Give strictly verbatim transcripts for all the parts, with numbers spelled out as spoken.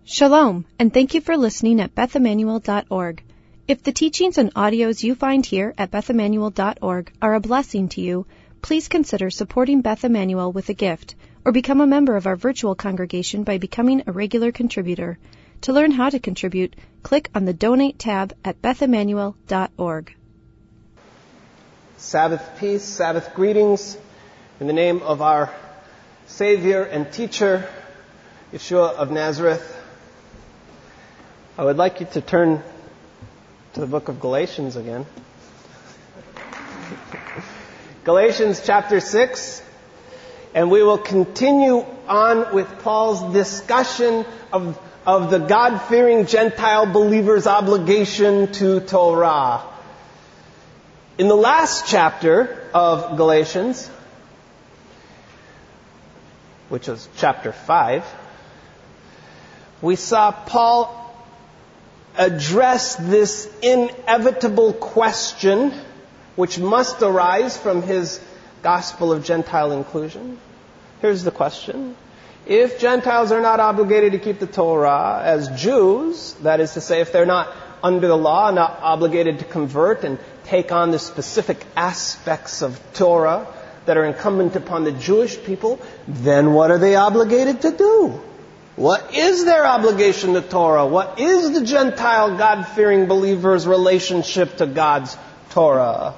Shalom, and thank you for listening at beth emmanuel dot org. If the teachings and audios you find here at beth emmanuel dot org are a blessing to you, please consider supporting Beth Emmanuel with a gift, or become a member of our virtual congregation by becoming a regular contributor. To learn how to contribute, click on the Donate tab at beth emmanuel dot org. Sabbath peace, Sabbath greetings, in the name of our Savior and Teacher, Yeshua of Nazareth. I would like you to turn to the book of Galatians again. Galatians chapter six, and we will continue on with Paul's discussion of, of the God-fearing Gentile believer's obligation to Torah. In the last chapter of Galatians, which was chapter five, we saw Paul address this inevitable question which must arise from his gospel of Gentile inclusion. Here's the question. If Gentiles are not obligated to keep the Torah as Jews, that is to say, if they're not under the law, not obligated to convert and take on the specific aspects of Torah that are incumbent upon the Jewish people, then what are they obligated to do? What is their obligation to Torah? What is the Gentile God-fearing believer's relationship to God's Torah?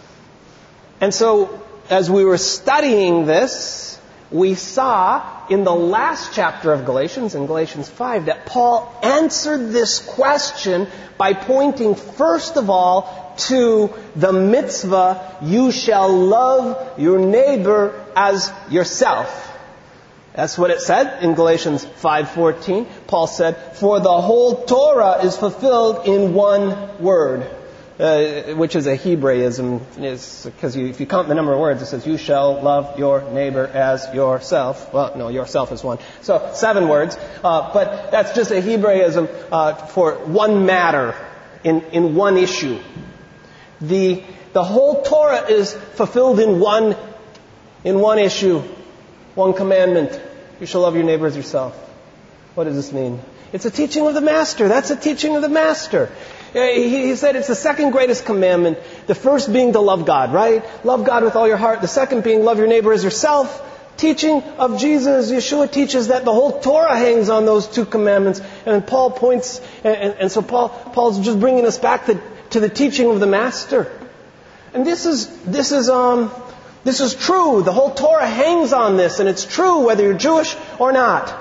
And so, as we were studying this, we saw in the last chapter of Galatians, in Galatians five, that Paul answered this question by pointing first of all to the mitzvah, you shall love your neighbor as yourself. That's what it said in Galatians five fourteen. Paul said, for the whole Torah is fulfilled in one word, uh, which is a Hebraism, because you, if you count the number of words, it says, you shall love your neighbor as yourself. Well, no, yourself is one. So, seven words. Uh, but that's just a Hebraism uh, for one matter, in, in one issue. The, the whole Torah is fulfilled in one, in one issue. One commandment, you shall love your neighbor as yourself. What does this mean? It's a teaching of the Master. That's a teaching of the Master. He said it's the second greatest commandment. The first being to love God, right? Love God with all your heart. The second being love your neighbor as yourself. Teaching of Jesus, Yeshua teaches that the whole Torah hangs on those two commandments. And Paul points, and, and, and so Paul Paul's just bringing us back to, to the teaching of the Master. And this is, this is, um... This is true. The whole Torah hangs on this, and it's true whether you're Jewish or not.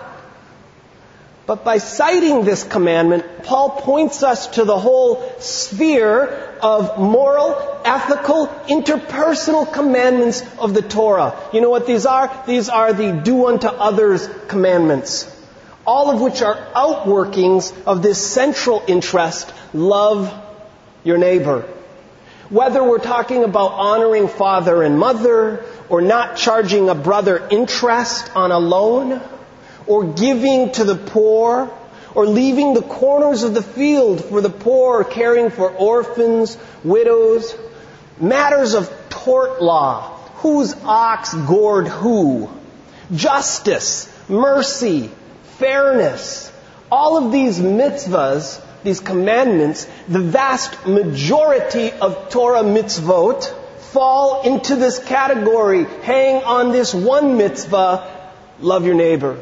But by citing this commandment, Paul points us to the whole sphere of moral, ethical, interpersonal commandments of the Torah. You know what these are? These are the do unto others commandments. All of which are outworkings of this central interest, love your neighbor. Whether we're talking about honoring father and mother, or not charging a brother interest on a loan, or giving to the poor, or leaving the corners of the field for the poor, or caring for orphans, widows, matters of tort law, whose ox gored who, justice, mercy, fairness, all of these mitzvahs, these commandments, the vast majority of Torah mitzvot fall into this category. Hang on this one mitzvah, love your neighbor.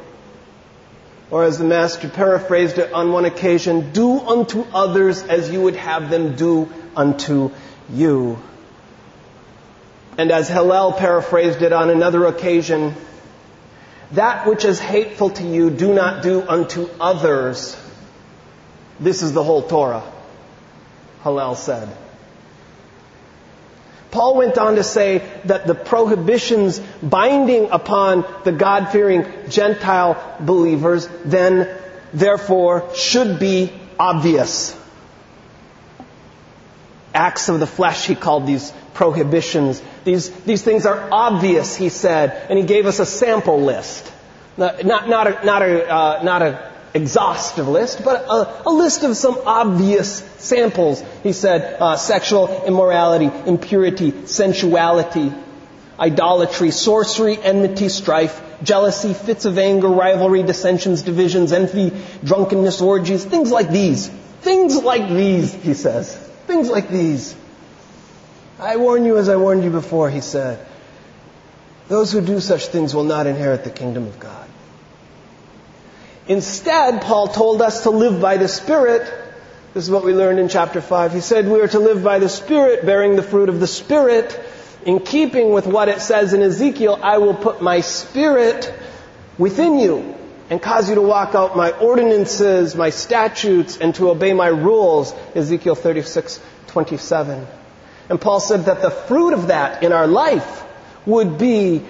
Or as the Master paraphrased it on one occasion, do unto others as you would have them do unto you. And as Hillel paraphrased it on another occasion, that which is hateful to you, do not do unto others. This is the whole Torah, Hillel said. Paul went on to say that the prohibitions binding upon the God-fearing Gentile believers then, therefore, should be obvious. Acts of the flesh, he called these prohibitions. These, these things are obvious, he said, and he gave us a sample list. Not, not, not a, not a, uh, not a exhaustive list, but a, a list of some obvious samples. He said uh, sexual immorality, impurity, sensuality, idolatry, sorcery, enmity, strife, jealousy, fits of anger, rivalry, dissensions, divisions, envy, drunkenness, orgies, things like these. Things like these, he says. Things like these. I warn you as I warned you before, he said. Those who do such things will not inherit the kingdom of God. Instead, Paul told us to live by the Spirit. This is what we learned in chapter five. He said we are to live by the Spirit, bearing the fruit of the Spirit. In keeping with what it says in Ezekiel, I will put my Spirit within you and cause you to walk out my ordinances, my statutes, and to obey my rules. Ezekiel thirty-six twenty-seven. And Paul said that the fruit of that in our life would be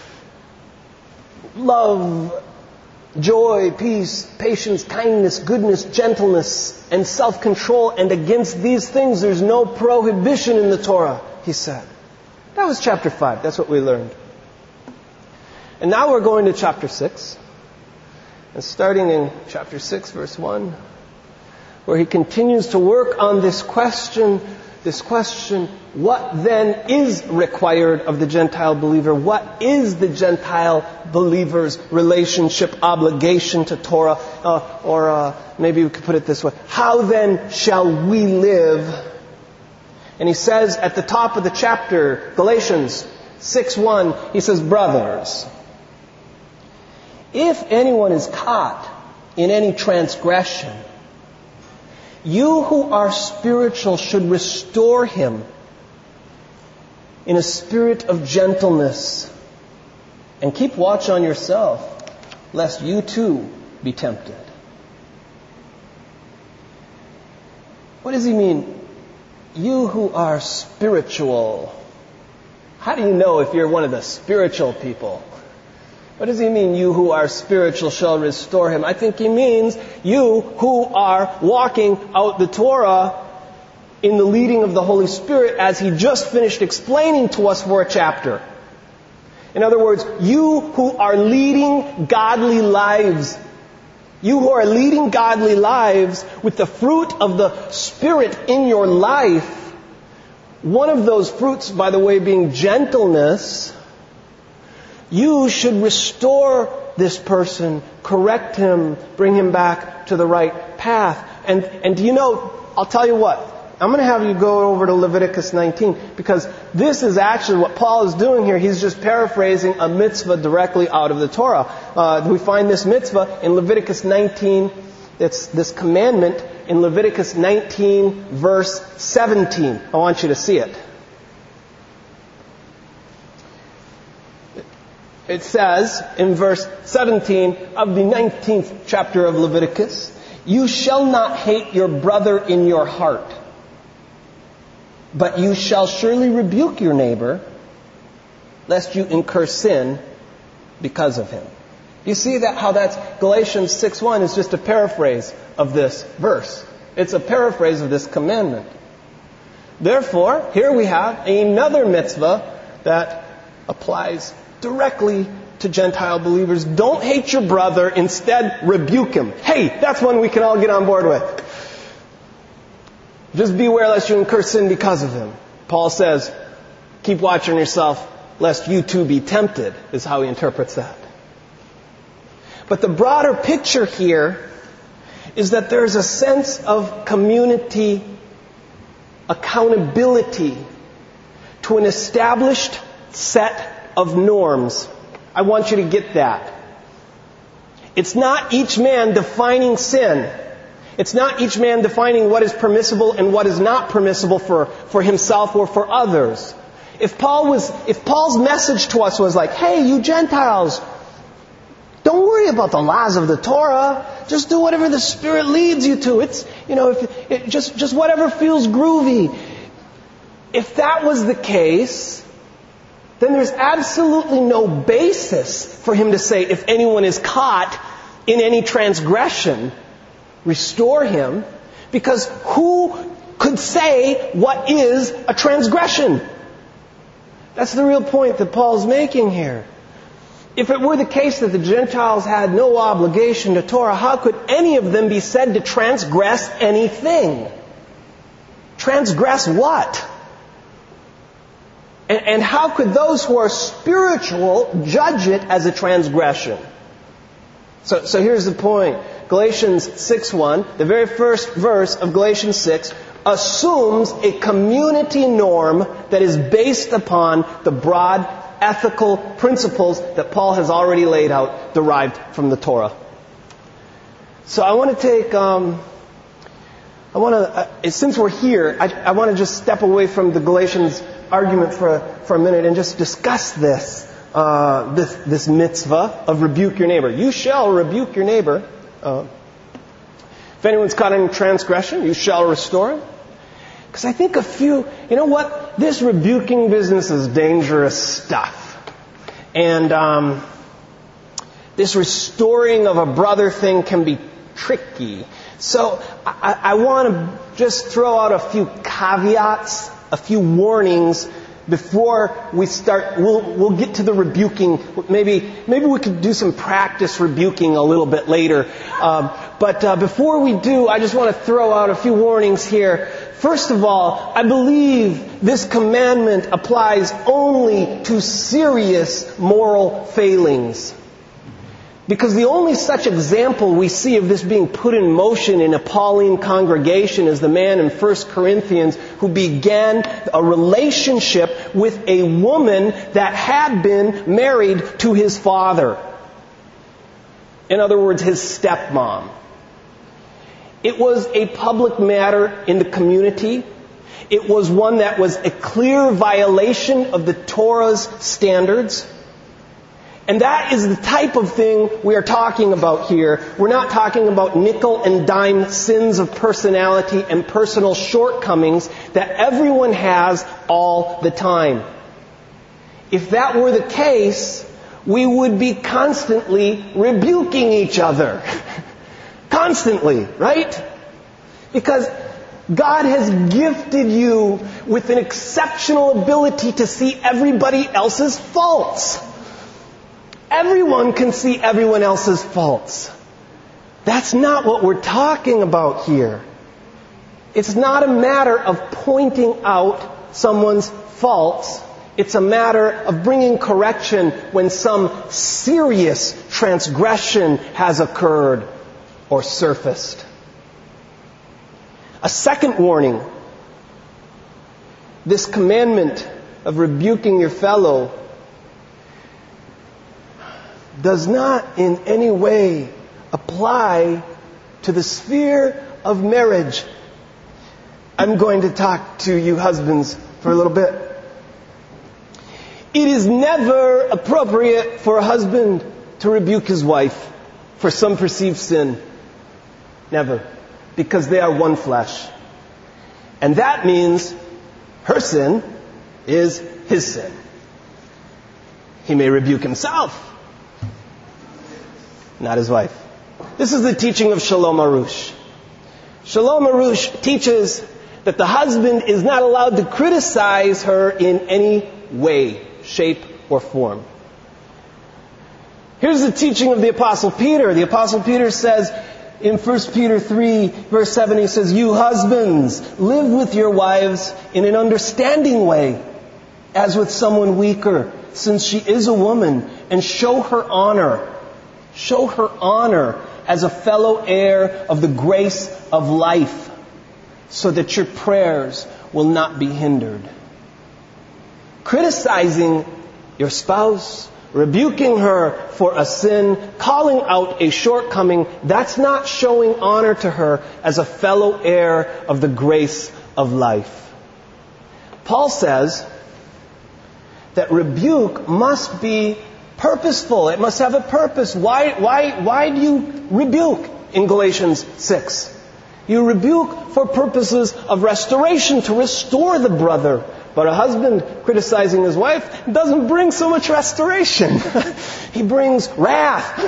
love, joy, peace, patience, kindness, goodness, gentleness, and self-control. And against these things there's no prohibition in the Torah, he said. That was chapter five. That's what we learned. And now we're going to chapter six. And starting in chapter six, verse one, where he continues to work on this question, this question, what then is required of the Gentile believer? What is the Gentile believer's relationship, obligation to Torah? Uh, or uh, maybe we could put it this way. How then shall we live? And he says at the top of the chapter, Galatians six one, he says, brothers, if anyone is caught in any transgression, you who are spiritual should restore him in a spirit of gentleness. And keep watch on yourself, lest you too be tempted. What does he mean? You who are spiritual. How do you know if you're one of the spiritual people? What does he mean, you who are spiritual shall restore him? I think he means you who are walking out the Torah in the leading of the Holy Spirit, as he just finished explaining to us for a chapter. In other words, you who are leading godly lives. You who are leading godly lives with the fruit of the Spirit in your life. One of those fruits, by the way, being gentleness. You should restore this person, correct him, bring him back to the right path. And, and do you know, I'll tell you what, I'm going to have you go over to Leviticus nineteen, because this is actually what Paul is doing here. He's just paraphrasing a mitzvah directly out of the Torah. Uh, we find this mitzvah in Leviticus nineteen. It's this commandment in Leviticus nineteen, verse seventeen. I want you to see it. It says in verse seventeen of the nineteenth chapter of Leviticus, you shall not hate your brother in your heart, but you shall surely rebuke your neighbor, lest you incur sin because of him. You see that how that's Galatians six one is just a paraphrase of this verse. It's a paraphrase of this commandment. Therefore, here we have another mitzvah that applies directly to Gentile believers. Don't hate your brother, instead rebuke him. Hey, that's one we can all get on board with. Just beware lest you incur sin because of him. Paul says, keep watch on yourself lest you too be tempted, is how he interprets that. But the broader picture here is that there's a sense of community accountability to an established set of norms. I want you to get that. It's not each man defining sin. It's not each man defining what is permissible and what is not permissible for, for himself or for others. If Paul was, if Paul's message to us was like, hey, you Gentiles, don't worry about the laws of the Torah. Just do whatever the Spirit leads you to. It's, you know, if it, just, just whatever feels groovy. If that was the case, then there's absolutely no basis for him to say, if anyone is caught in any transgression, restore him. Because who could say what is a transgression? That's the real point that Paul's making here. If it were the case that the Gentiles had no obligation to Torah, how could any of them be said to transgress anything? Transgress what? And, and how could those who are spiritual judge it as a transgression? So, so here's the point. Galatians six one, the very first verse of Galatians six, assumes a community norm that is based upon the broad ethical principles that Paul has already laid out, derived from the Torah. So I want to take, um, I want to, uh, since we're here, I, I want to just step away from the Galatians argument for for a minute and just discuss this, uh, this this mitzvah of rebuke your neighbor. You shall rebuke your neighbor. Uh, if anyone's caught in transgression, you shall restore him. Because I think a few, you know what? This rebuking business is dangerous stuff. And um, this restoring of a brother thing can be tricky. So I, I want to just throw out a few caveats, a few warnings before we start. We'll, we'll get to the rebuking. Maybe maybe we could do some practice rebuking a little bit later. Um, but uh, before we do, I just want to throw out a few warnings here. First of all, I believe this commandment applies only to serious moral failings. Because the only such example we see of this being put in motion in a Pauline congregation is the man in First Corinthians who began a relationship with a woman that had been married to his father. In other words, his stepmom. It was a public matter in the community. It was one that was a clear violation of the Torah's standards. And that is the type of thing we are talking about here. We're not talking about nickel and dime sins of personality and personal shortcomings that everyone has all the time. If that were the case, we would be constantly rebuking each other. Constantly, right? Because God has gifted you with an exceptional ability to see everybody else's faults. Everyone can see everyone else's faults. That's not what we're talking about here. It's not a matter of pointing out someone's faults. It's a matter of bringing correction when some serious transgression has occurred or surfaced. A second warning. This commandment of rebuking your fellow does not in any way apply to the sphere of marriage. I'm going to talk to you husbands for a little bit. It is never appropriate for a husband to rebuke his wife for some perceived sin. Never. Because they are one flesh. And that means her sin is his sin. He may rebuke himself, not his wife. This is the teaching of Shalom Arush. Shalom Arush teaches that the husband is not allowed to criticize her in any way, shape, or form. Here's the teaching of the Apostle Peter. The Apostle Peter says in First Peter three, verse seven, he says, "You husbands, live with your wives in an understanding way, as with someone weaker, since she is a woman, and show her honor. Show her honor as a fellow heir of the grace of life, so that your prayers will not be hindered." Criticizing your spouse, rebuking her for a sin, calling out a shortcoming, that's not showing honor to her as a fellow heir of the grace of life. Paul says that rebuke must be purposeful. It must have a purpose. Why, why, why do you rebuke in Galatians six? You rebuke for purposes of restoration, to restore the brother. But a husband criticizing his wife doesn't bring so much restoration. He brings wrath.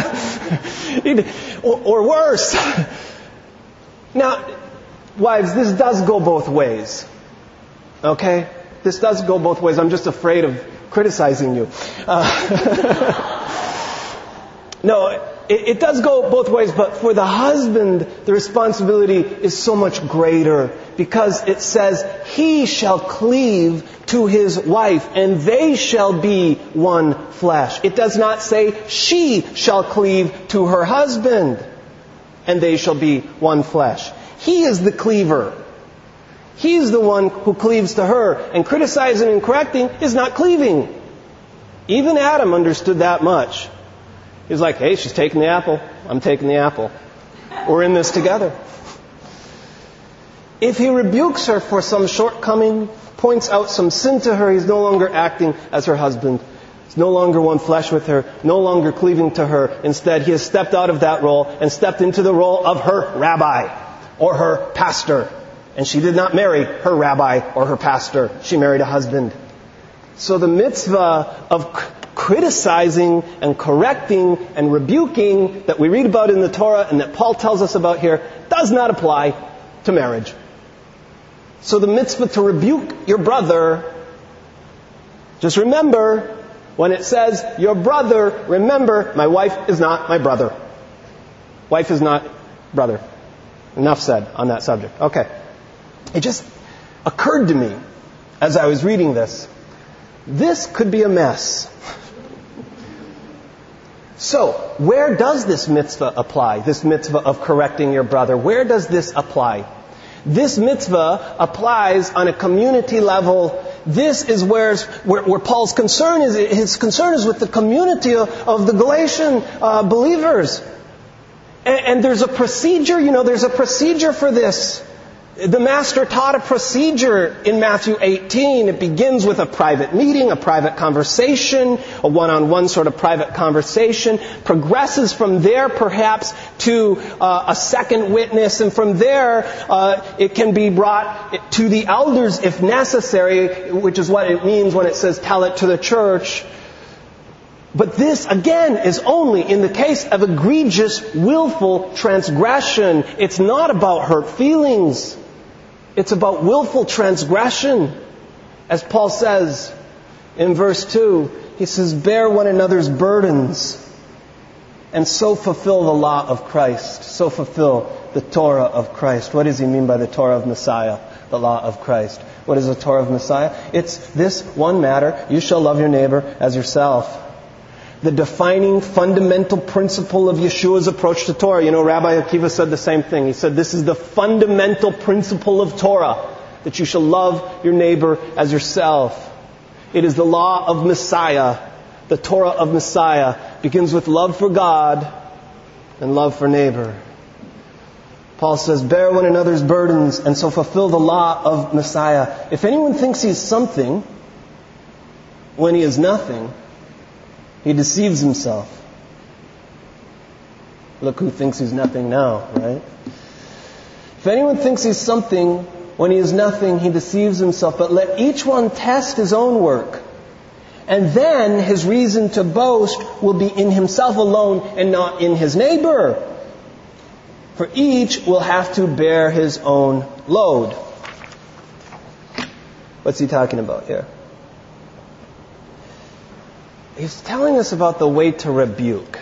or, or worse. Now, wives, this does go both ways. Okay? This does go both ways. I'm just afraid of criticizing you. Uh, no, it, it does go both ways, but for the husband, the responsibility is so much greater because it says, he shall cleave to his wife and they shall be one flesh. It does not say she shall cleave to her husband and they shall be one flesh. He is the cleaver. He's the one who cleaves to her, and criticizing and correcting is not cleaving. Even Adam understood that much. He was like, hey, she's taking the apple. I'm taking the apple. We're in this together. If he rebukes her for some shortcoming, points out some sin to her, he's no longer acting as her husband. He's no longer one flesh with her, no longer cleaving to her. Instead, he has stepped out of that role and stepped into the role of her rabbi or her pastor. And she did not marry her rabbi or her pastor. She married a husband. So the mitzvah of criticizing and correcting and rebuking that we read about in the Torah and that Paul tells us about here does not apply to marriage. So the mitzvah to rebuke your brother, just remember, when it says, your brother, remember, my wife is not my brother. Wife is not brother. Enough said on that subject. Okay. It just occurred to me as I was reading this, this could be a mess. So, where does this mitzvah apply? This mitzvah of correcting your brother. Where does this apply? This mitzvah applies on a community level. This is where, where, where Paul's concern is. His concern is with the community of, of the Galatian uh, believers. And, and there's a procedure, you know, there's a procedure for this. The Master taught a procedure in Matthew eighteen. It begins with a private meeting, a private conversation, a one-on-one sort of private conversation, progresses from there perhaps to uh, a second witness, and from there uh, it can be brought to the elders if necessary, which is what it means when it says tell it to the church. But this, again, is only in the case of egregious, willful transgression. It's not about hurt feelings. It's about willful transgression. As Paul says in verse two, he says, bear one another's burdens and so fulfill the law of Christ. So fulfill the Torah of Christ. What does he mean by the Torah of Messiah? The law of Christ. What is the Torah of Messiah? It's this one matter. You shall love your neighbor as yourself. The defining fundamental principle of Yeshua's approach to Torah. You know, Rabbi Akiva said the same thing. He said, this is the fundamental principle of Torah, that you shall love your neighbor as yourself. It is the law of Messiah. The Torah of Messiah begins with love for God and love for neighbor. Paul says, bear one another's burdens and so fulfill the law of Messiah. If anyone thinks he's something when he is nothing, he deceives himself. Look who thinks he's nothing now, right? If anyone thinks he's something when he is nothing, he deceives himself. But let each one test his own work. And then his reason to boast will be in himself alone and not in his neighbor. For each will have to bear his own load. What's he talking about here? He's telling us about the way to rebuke.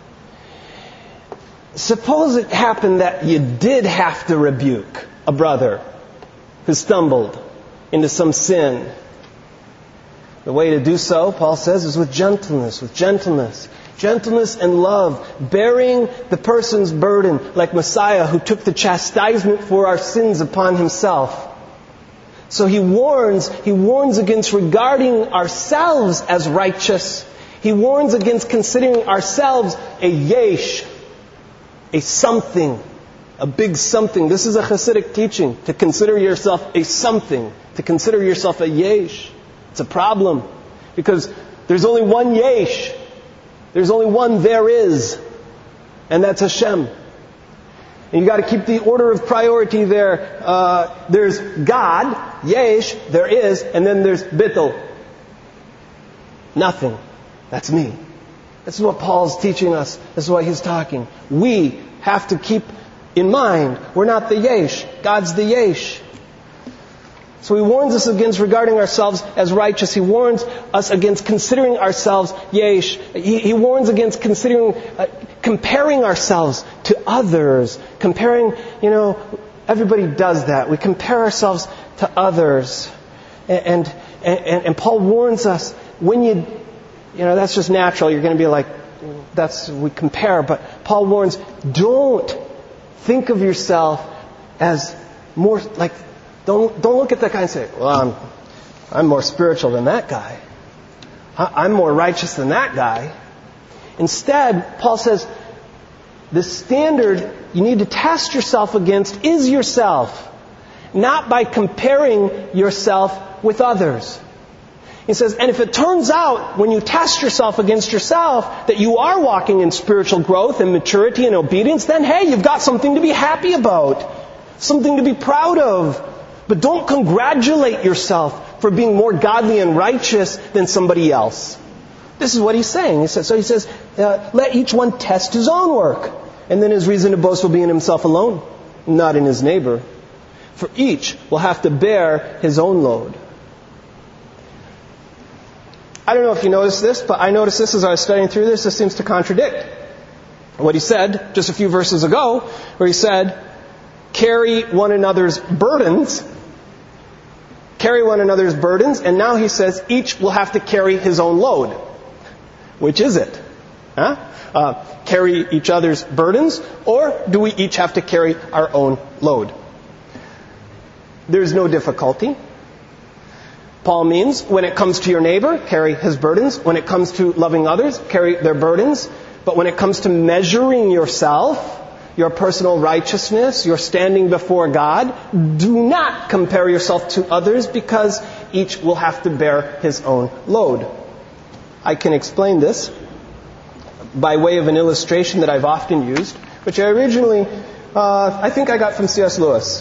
Suppose it happened that you did have to rebuke a brother who stumbled into some sin. The way to do so, Paul says, is with gentleness, with gentleness. Gentleness and love, bearing the person's burden, like Messiah who took the chastisement for our sins upon himself. So he warns, he warns against regarding ourselves as righteous. He warns against considering ourselves a yesh, a something, a big something. This is a Hasidic teaching, to consider yourself a something, to consider yourself a yesh. It's a problem, because there's only one yesh. There's only one there is, and that's Hashem. And you got to keep the order of priority there. Uh, there's God, yesh, there is, and then there's bittul. Nothing. That's me. This is what Paul's teaching us. This is why he's talking. We have to keep in mind, we're not the yesh. God's the yesh. So he warns us against regarding ourselves as righteous. He warns us against considering ourselves yesh. He, he warns against considering, uh, comparing ourselves to others, comparing, you know, everybody does that. We compare ourselves to others. And, and, and, and Paul warns us, when you, you know, that's just natural. You're going to be like, that's, we compare. But Paul warns, don't think of yourself as more, like, don't, don't look at that guy and say, well, I'm, I'm more spiritual than that guy. I'm more righteous than that guy. Instead, Paul says, the standard you need to test yourself against is yourself, not by comparing yourself with others. He says, and if it turns out when you test yourself against yourself that you are walking in spiritual growth and maturity and obedience, then hey, you've got something to be happy about, something to be proud of. But don't congratulate yourself for being more godly and righteous than somebody else. This is what he's saying. He says, so he says, uh, let each one test his own work. And then his reason to boast will be in himself alone, not in his neighbor. For each will have to bear his own load. I don't know if you noticed this, but I noticed this as I was studying through this. This seems to contradict what he said just a few verses ago, where he said, carry one another's burdens. Carry one another's burdens. And now he says, each will have to carry his own load. Which is it? Huh? Uh, carry each other's burdens, or do we each have to carry our own load? There's no difficulty. Paul means when it comes to your neighbor, carry his burdens. When it comes to loving others, carry their burdens. But when it comes to measuring yourself, your personal righteousness, your standing before God, do not compare yourself to others, because each will have to bear his own load. I can explain this by way of an illustration that I've often used, which I originally, uh, I think I got from C S Lewis.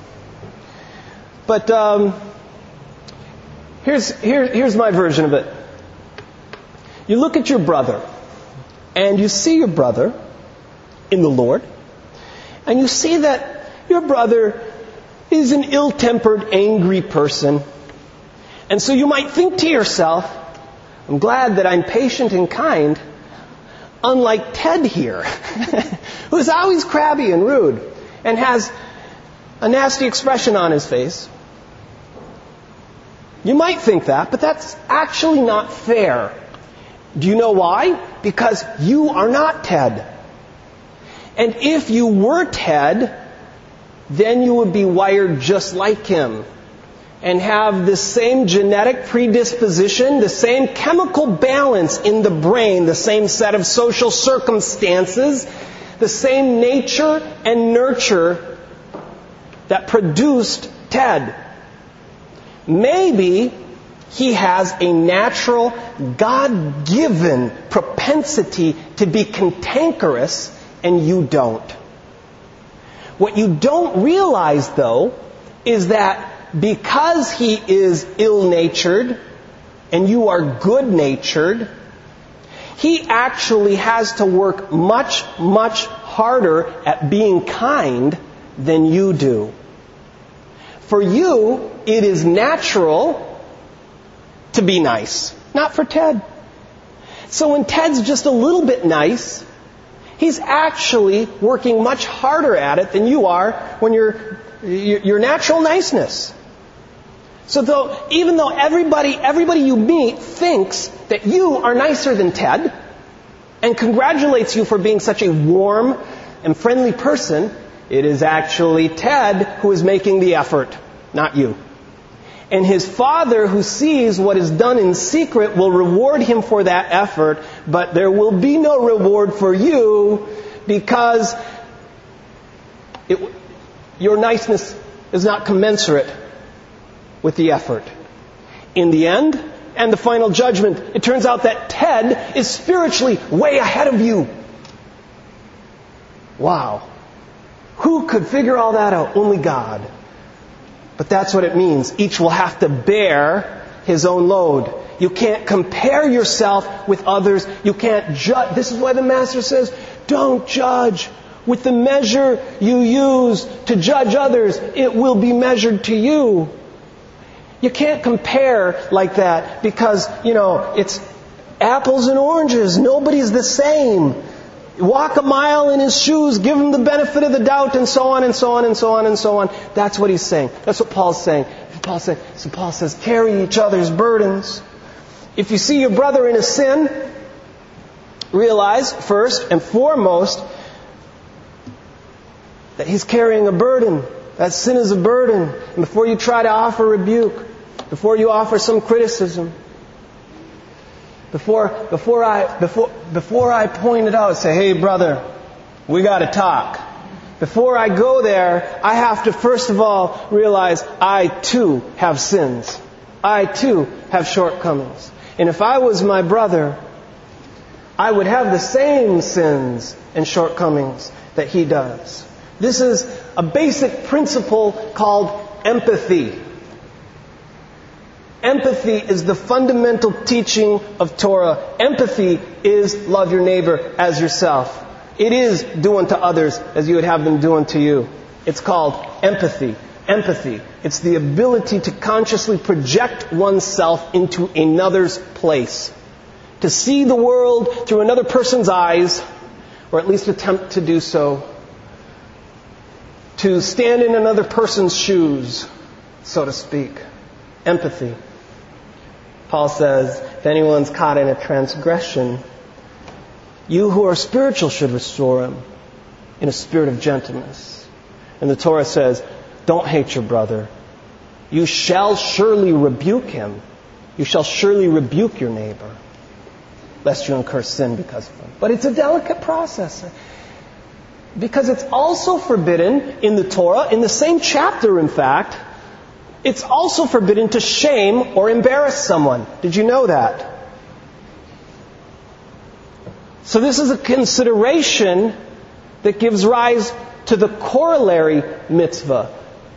But um, here's here, here's my version of it. You look at your brother, and you see your brother in the Lord, and you see that your brother is an ill-tempered, angry person. And so you might think to yourself, I'm glad that I'm patient and kind, unlike Ted here, who's always crabby and rude and has a nasty expression on his face. You might think that, but that's actually not fair. Do you know why? Because you are not Ted. And if you were Ted, then you would be wired just like him and have the same genetic predisposition, the same chemical balance in the brain, the same set of social circumstances, the same nature and nurture that produced Ted. Maybe he has a natural, God-given propensity to be cantankerous, and you don't. What you don't realize, though, is that because he is ill-natured and you are good-natured, he actually has to work much, much harder at being kind than you do. For you, it is natural to be nice. Not for Ted. So when Ted's just a little bit nice, he's actually working much harder at it than you are when you're your natural niceness. So though, even though everybody, everybody you meet thinks that you are nicer than Ted and congratulates you for being such a warm and friendly person, it is actually Ted who is making the effort, not you. And his Father, who sees what is done in secret, will reward him for that effort, but there will be no reward for you because it, your niceness is not commensurate with the effort. In the end, and the final judgment, it turns out that Ted is spiritually way ahead of you. Wow. Who could figure all that out? Only God. But that's what it means. Each will have to bear his own load. You can't compare yourself with others. You can't judge. This is why the Master says, don't judge. With the measure you use to judge others, it will be measured to you. You can't compare like that because, you know, it's apples and oranges. Nobody's the same. Walk a mile in his shoes, give him the benefit of the doubt, and so on and so on and so on and so on. That's what he's saying. That's what Paul's saying. Paul's saying. So Paul says, carry each other's burdens. If you see your brother in a sin, realize first and foremost that he's carrying a burden. That sin is a burden. And before you try to offer rebuke, before you offer some criticism, Before, before I, before, before I point it out, say, hey brother, we got to talk. Before I go there, I have to first of all realize I too have sins. I too have shortcomings. And if I was my brother, I would have the same sins and shortcomings that he does. This is a basic principle called empathy. Empathy is the fundamental teaching of Torah. Empathy is love your neighbor as yourself. It is do unto others as you would have them do unto you. It's called empathy. Empathy. It's the ability to consciously project oneself into another's place. To see the world through another person's eyes, or at least attempt to do so. To stand in another person's shoes, so to speak. Empathy. Paul says, if anyone's caught in a transgression, you who are spiritual should restore him in a spirit of gentleness. And the Torah says, don't hate your brother. You shall surely rebuke him. You shall surely rebuke your neighbor, lest you incur sin because of him. But it's a delicate process. Because it's also forbidden in the Torah, in the same chapter in fact, it's also forbidden to shame or embarrass someone. Did you know that? So this is a consideration that gives rise to the corollary mitzvah.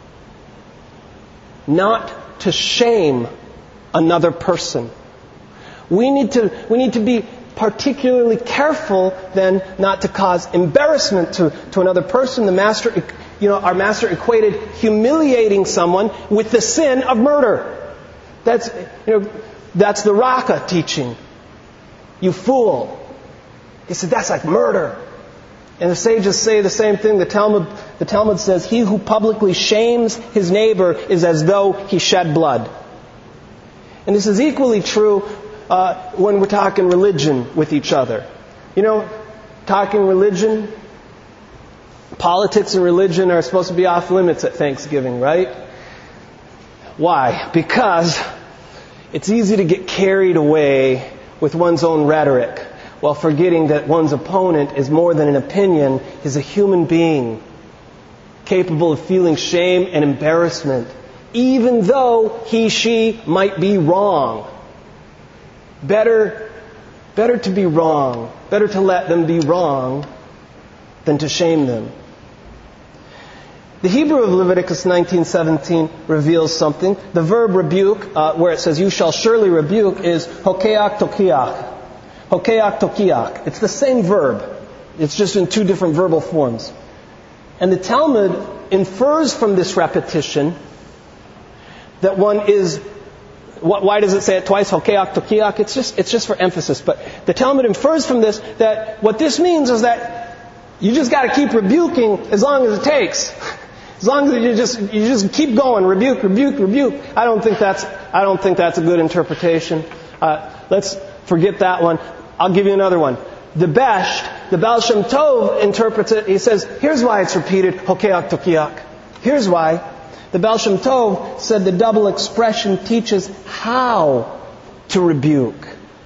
Not to shame another person. We need to, we need to be particularly careful then not to cause embarrassment to, to another person. The master, you know, our master equated humiliating someone with the sin of murder. That's, you know, that's the Raka teaching. You fool. He said that's like murder. And the sages say the same thing. The Talmud, the Talmud says, he who publicly shames his neighbor is as though he shed blood. And this is equally true uh, when we're talking religion with each other. You know, talking religion, politics and religion are supposed to be off limits at Thanksgiving, right? Why? Because it's easy to get carried away with one's own rhetoric, while forgetting that one's opponent is more than an opinion, is a human being, capable of feeling shame and embarrassment, even though he, she might be wrong. Better, better to be wrong, better to let them be wrong than to shame them. The Hebrew of Leviticus nineteen seventeen reveals something. The verb rebuke, uh, where it says, you shall surely rebuke, is hokeach tokiach. Hokeach tokiach. It's the same verb. It's just in two different verbal forms. And the Talmud infers from this repetition that one is... Why does it say it twice? Hokeach tokiach. It's just, it's just for emphasis. But the Talmud infers from this that what this means is that you just got to keep rebuking as long as it takes. As long as you just you just keep going, rebuke, rebuke, rebuke. I don't think that's I don't think that's a good interpretation. Uh, let's forget that one. I'll give you another one. The Besht, the Baal Shem Tov interprets it. He says, here's why it's repeated, Hokeach Tokiach. Here's why. The Baal Shem Tov said the double expression teaches how to rebuke.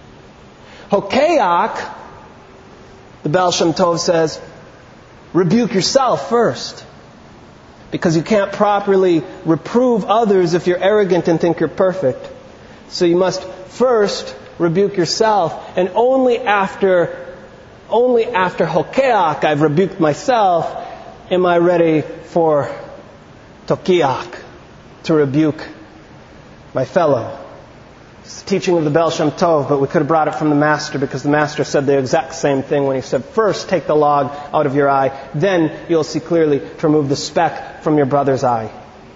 Hokeach, the Baal Shem Tov says, rebuke yourself first. Because you can't properly reprove others if you're arrogant and think you're perfect. So you must first rebuke yourself, and only after, only after Hokeach, I've rebuked myself, am I ready for Tokiach, to rebuke my fellow. It's the teaching of the Baal Shem Tov, but we could have brought it from the Master, because the Master said the exact same thing when he said, first take the log out of your eye, then you'll see clearly to remove the speck from your brother's eye.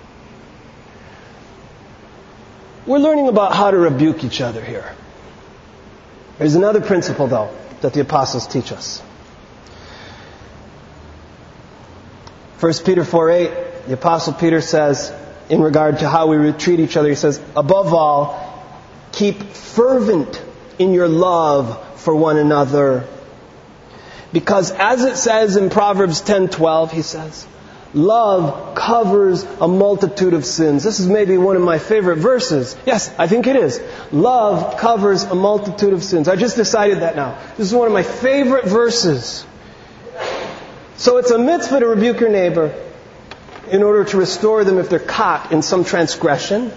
We're learning about how to rebuke each other here. There's another principle, though, that the apostles teach us. First Peter four eight, the Apostle Peter says, in regard to how we treat each other, he says, above all, keep fervent in your love for one another. Because as it says in Proverbs ten twelve, he says, love covers a multitude of sins. This is maybe one of my favorite verses. Yes, I think it is. Love covers a multitude of sins. I just decided that now. This is one of my favorite verses. So it's a mitzvah to rebuke your neighbor in order to restore them if they're caught in some transgression.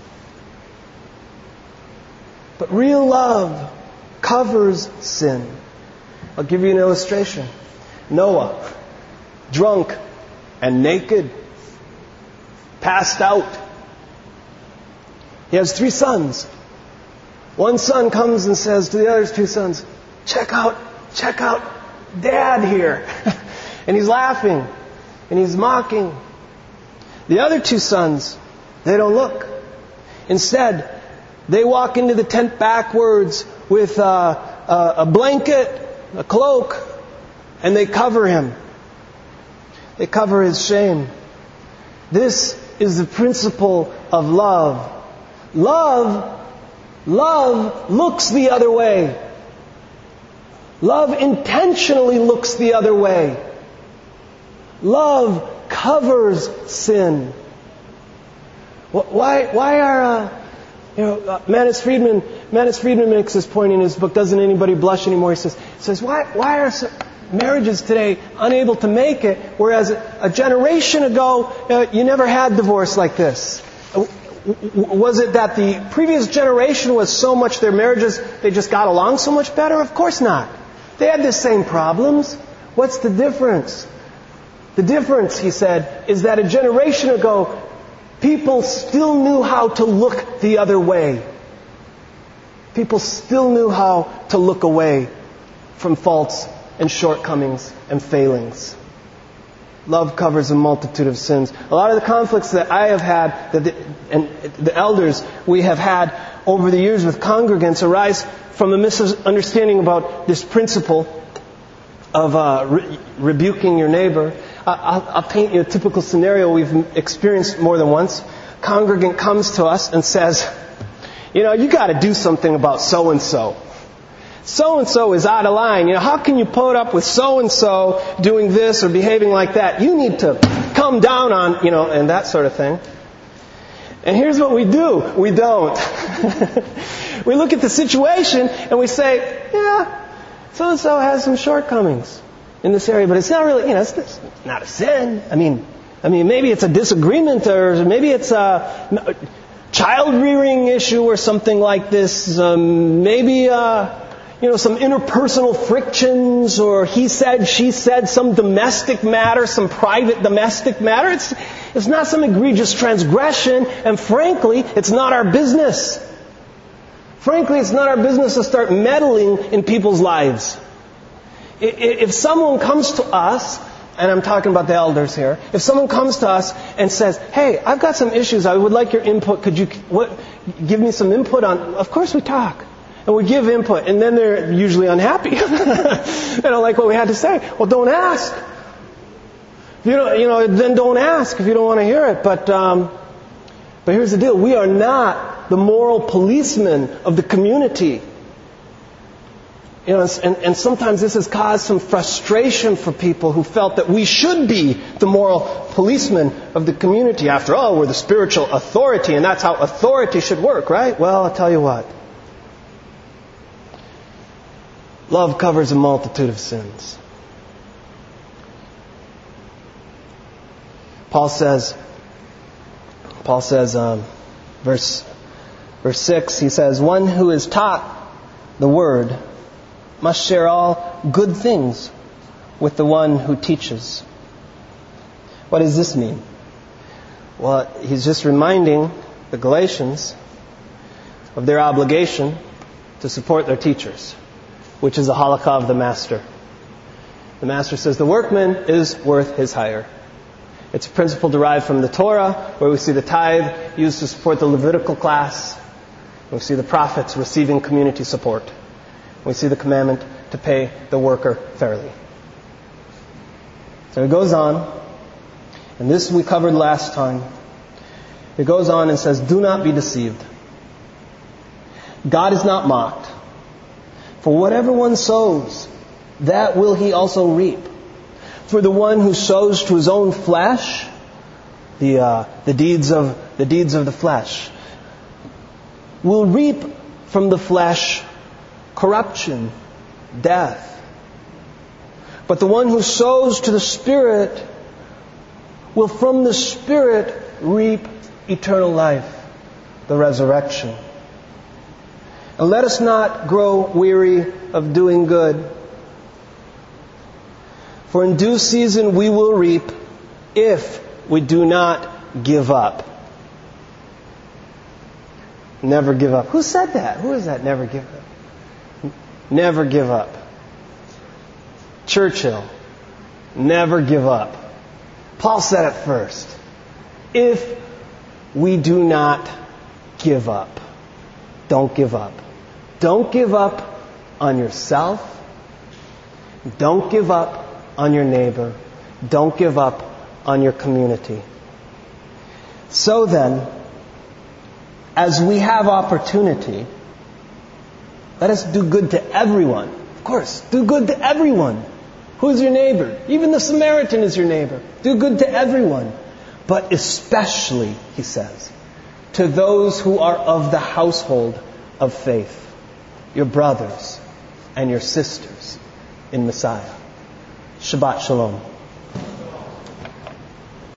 But real love covers sin. I'll give you an illustration. Noah, drunk and naked, passed out. He has three sons. One son comes and says to the other two sons, check out, check out Dad here. And he's laughing and he's mocking. The other two sons, they don't look. Instead, they walk into the tent backwards with a, a, a blanket, a cloak, and they cover him. They cover his shame. This is the principle of love. Love, love looks the other way. Love intentionally looks the other way. Love covers sin. Why, why are, uh, you know, uh, Manus Friedman, Manus Friedman makes this point in his book, Doesn't Anybody Blush Anymore? He says, he says why, why are so, marriages today unable to make it, whereas a, a generation ago, uh, you never had divorce like this? Was it that the previous generation was so much, their marriages, they just got along so much better? Of course not. They had the same problems. What's the difference? The difference, he said, is that a generation ago, people still knew how to look the other way. People still knew how to look away from faults and shortcomings and failings. Love covers a multitude of sins. A lot of the conflicts that I have had, that the, and the elders we have had over the years with congregants, arise from a misunderstanding about this principle of uh, re- rebuking your neighbor. I'll, I'll paint you a typical scenario we've experienced more than once. Congregant comes to us and says, you know, you got to do something about so-and-so. So-and-so is out of line. You know, how can you put up with so-and-so doing this or behaving like that? You need to come down on, you know, and that sort of thing. And here's what we do. We don't. We look at the situation and we say, yeah, so-and-so has some shortcomings in this area, but it's not really, you know, it's, it's not a sin. I mean, I mean, maybe it's a disagreement, or maybe it's a child rearing issue or something like this. Um, maybe, uh, you know, some interpersonal frictions, or he said, she said, some domestic matter, some private domestic matter. It's, it's not some egregious transgression, and frankly, it's not our business. Frankly, it's not our business to start meddling in people's lives. If someone comes to us, and I'm talking about the elders here, if someone comes to us and says, hey, I've got some issues, I would like your input, could you what, give me some input on, of course we talk. And we give input, and then they're usually unhappy. They don't like what we had to say. Well, don't ask. You know, you know, then don't ask if you don't want to hear it. But, um, but here's the deal. We are not the moral policemen of the community. You know, and, and sometimes this has caused some frustration for people who felt that we should be the moral policemen of the community. After all, we're the spiritual authority, and that's how authority should work, right? Well, I'll tell you what. Love covers a multitude of sins. Paul says, Paul says, um, verse, verse six, he says, one who is taught the word must share all good things with the one who teaches. What does this mean? Well, he's just reminding the Galatians of their obligation to support their teachers, which is the halakha of the master. The master says the workman is worth his hire. It's a principle derived from the Torah, where we see the tithe used to support the Levitical class. We see the prophets receiving community support. We see the commandment to pay the worker fairly. So he goes on. And this we covered last time. It goes on and says, do not be deceived. God is not mocked. For whatever one sows, that will he also reap. For the one who sows to his own flesh, the uh, the deeds of the deeds of the flesh, will reap from the flesh corruption, death. But the one who sows to the Spirit will from the Spirit reap eternal life, the resurrection. And let us not grow weary of doing good. For in due season we will reap if we do not give up. Never give up. Who said that? Who is that? Never give up. Never give up. Churchill. Never give up. Paul said it first. If we do not give up. Don't give up. Don't give up on yourself. Don't give up on your neighbor. Don't give up on your community. So then, as we have opportunity, let us do good to everyone. Of course, do good to everyone. Who's your neighbor? Even the Samaritan is your neighbor. Do good to everyone. But especially, he says, to those who are of the household of faith, your brothers and your sisters in Messiah. Shabbat Shalom.